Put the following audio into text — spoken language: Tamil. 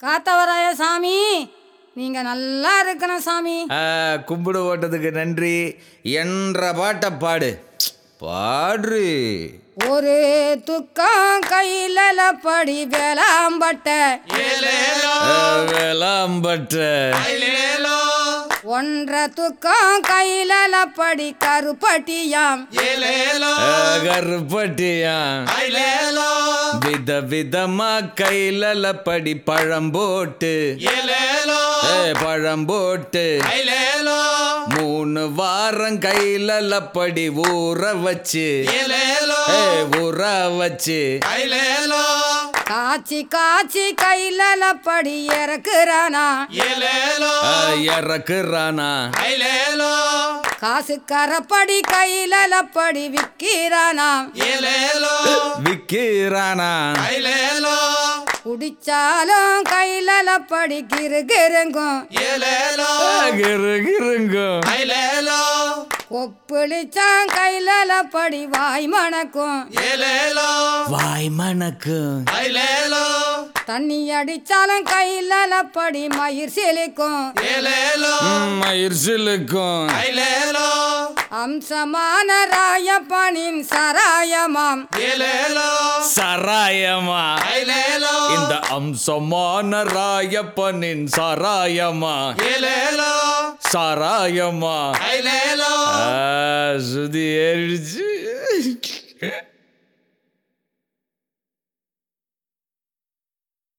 காத்தவராய சாமி, நீங்க நல்லா இருக்கணும் சாமி. கும்பிடு ஓட்டத்துக்கு நன்றி. என்ற பாட்டை பாடு. பாடு. ஒரு துக்கம் கையில படி வேளாம்பட்ட ஒன்ற துக்கம் கையில படி கருப்பட்டியாம் வித விதமா கையில படி பழம்போட்டு 3 வாரம் கையில படி ஊற வச்சு காய்ச்சி காய்ச்சி கையில படி இறக்குறானா காசு கரப்படி கையில படி விக்கிறானா குடிச்சாலும் கையில படி கிருகிருங்கும் கொப்புளிச்சான் கையில படி வாய் மணக்கும் தண்ணி அடிச்சாலும் கையில படி மயிர் சிலுக்கும் அம்சமான ராயப்பனின் சராயமாம் இந்த அம்சமான ராயப்பனின் சராயமா சுதி ஏறிடுச்சு.